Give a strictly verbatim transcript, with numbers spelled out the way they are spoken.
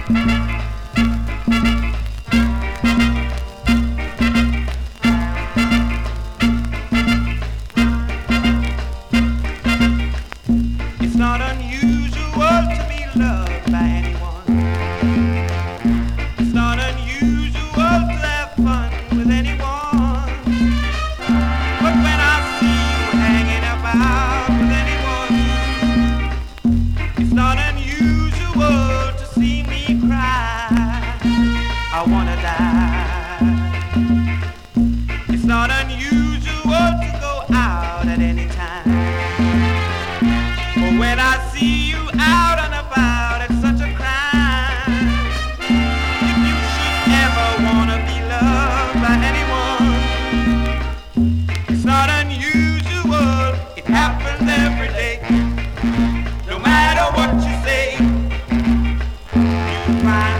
It's not unusual to be loved by anyone. It's not unusual to have fun with anyone. But when I see you hanging about with anyone, it's not unusual to see me cry. I wanna die. It's not unusual to go out at any time. But when I see you out and about, it's such a crime. If you should ever wanna be loved by anyone, it's not unusual, it happens every day. No matter what you say, you find